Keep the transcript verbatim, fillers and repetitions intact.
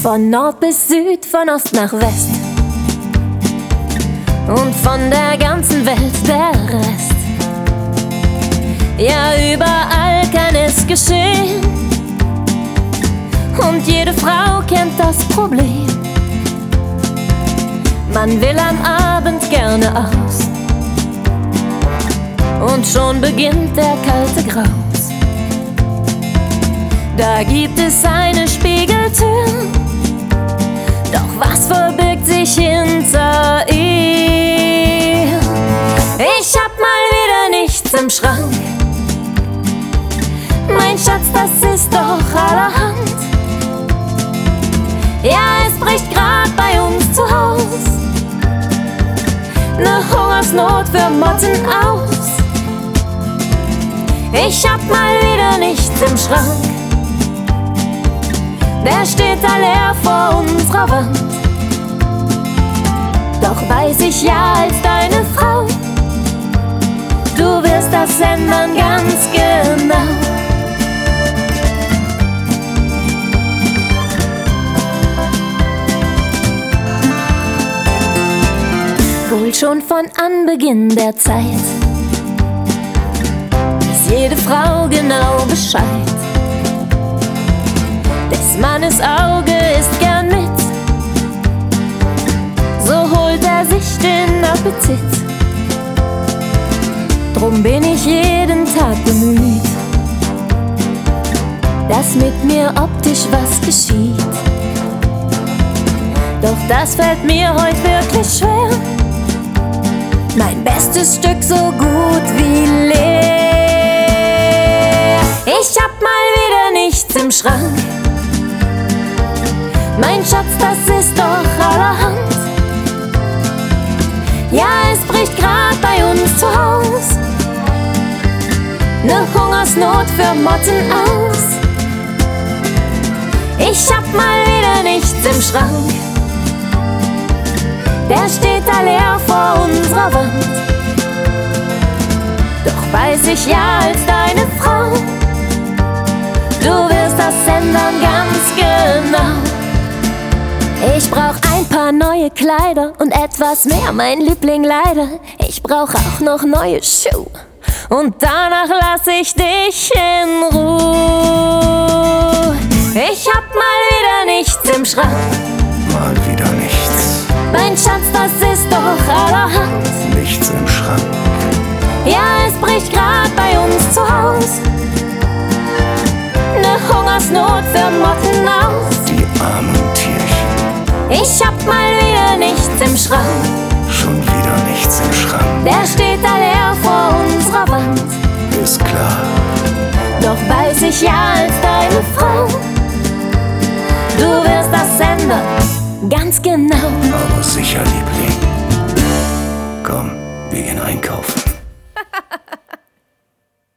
Von Nord bis Süd, von Ost nach West und von der ganzen Welt der Rest. Ja, überall kann es geschehen und jede Frau kennt das Problem. Man will am Abend gerne aus und schon beginnt der kalte Graus. Da gibt es eine Spiegeltür, doch was verbirgt sich hinter ihr? Ich hab mal wieder nichts im Schrank. Mein Schatz, das ist doch allerhand. Ja, es bricht grad bei uns zu Haus ne Hungersnot für Motten aus. Ich hab mal wieder nichts im Schrank. Der steht da leer vor unserer Wand. Doch weiß ich ja als deine Frau, du wirst das ändern ganz genau. Wohl schon von Anbeginn der Zeit weiß jede Frau genau Bescheid. Des Mannes Auge ist gern mit, so holt er sich den Appetit. Drum bin ich jeden Tag bemüht, dass mit mir optisch was geschieht. Doch das fällt mir heute wirklich schwer, mein bestes Stück so gut wie leer. Ich hab mal wieder nichts im Schrank. Mein Schatz, das ist doch allerhand. Ja, es bricht grad bei uns zu Haus ne Hungersnot für Motten aus. Ich hab mal wieder nichts im Schrank. Der steht da leer vor unserer Wand. Doch weiß ich ja als deine Frau, du wirst das ändern ganz genau. Ich brauch ein paar neue Kleider und etwas mehr, mein Liebling leider. Ich brauch auch noch neue Schuhe und danach lass ich dich in Ruhe. Ich hab mal wieder nichts im Schrank. Mal wieder nichts. Mein Schatz, das ist doch allerhand. Nichts im Schrank. Ja, es bricht grad bei uns zu Haus ne Hungersnot für Motten aus. Die armen Tierchen. Ich hab mal wieder nichts im Schrank. Schon wieder nichts im Schrank. Der steht da leer vor unserer Wand. Ist klar. Doch weiß ich ja als deine Frau, du wirst das ändern ganz genau. Aber sicher, Liebling. Komm, wir gehen einkaufen.